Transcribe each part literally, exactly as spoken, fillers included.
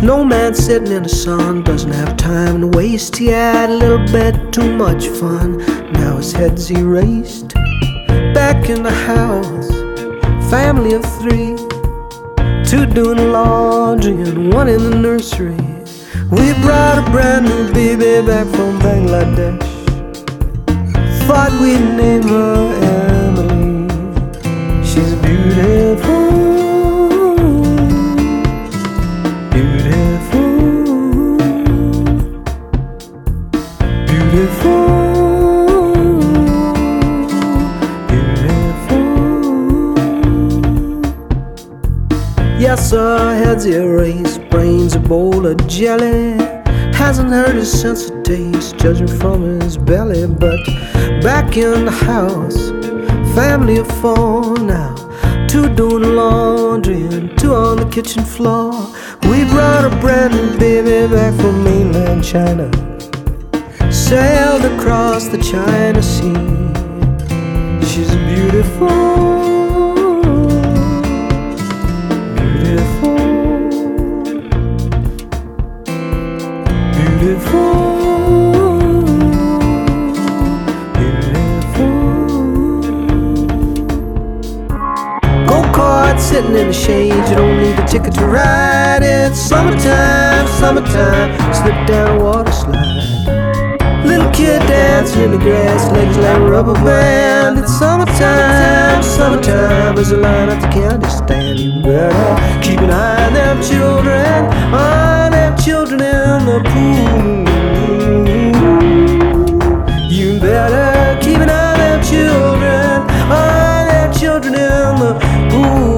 Snowman sitting in the sun, doesn't have time to waste. He had a little bit too much fun, now his head's erased. Back in the house, family of three, two doing laundry and one in the nursery. We brought a brand new baby back from Bangladesh. Thought we'd name her Emily. She's beautiful, beautiful, beautiful, beautiful. Yes, her head's erased, brains a bowl of jelly. Hasn't heard his sense of taste, judging from his belly. But back in the house, family of four now, two doing laundry and two on the kitchen floor. We brought a brand new baby back from mainland China, sailed across the China Sea. She's beautiful, beautiful, beautiful, beautiful. Go-kart sitting in the shade, you don't need a ticket to ride. It's summertime, summertime, slip down a water slide. Little kid dancing in the grass, legs like a rubber band. It's summertime, summertime, there's a line at the candy stand. You better keep an eye on them children, on them children in the pool. You better keep an eye on them children, on them children in the pool.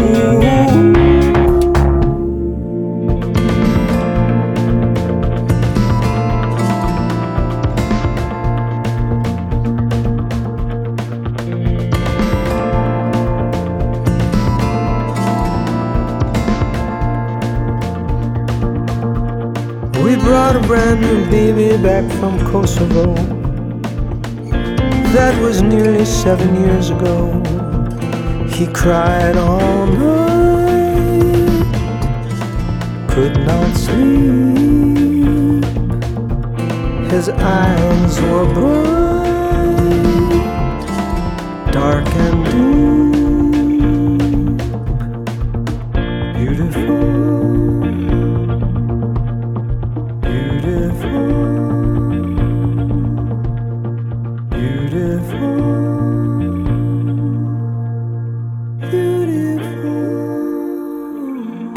We brought a brand new baby back from Kosovo. That was nearly seven years ago. He cried all night, could not sleep. His eyes were bright, dark and deep. Beautiful, beautiful, beautiful.